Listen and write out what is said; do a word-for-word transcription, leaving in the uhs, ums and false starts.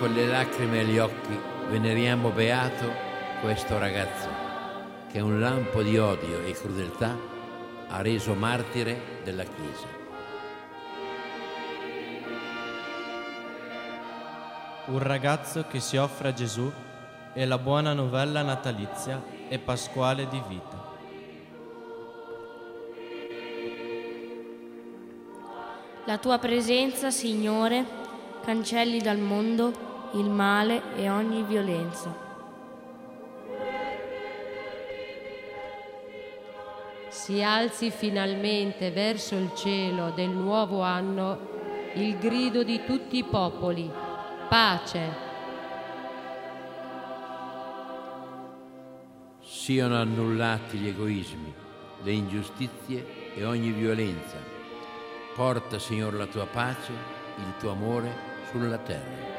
con le lacrime agli occhi veneriamo beato questo ragazzo che un lampo di odio e crudeltà ha reso martire della Chiesa. Un ragazzo che si offre a Gesù è la buona novella natalizia e pasquale di vita. La tua presenza, Signore, cancelli dal mondo il male e ogni violenza. Si alzi finalmente verso il cielo del nuovo anno il grido di tutti i popoli: pace. Siano annullati gli egoismi, le ingiustizie e ogni violenza. Porta, Signore, la tua pace, il tuo amore sulla terra.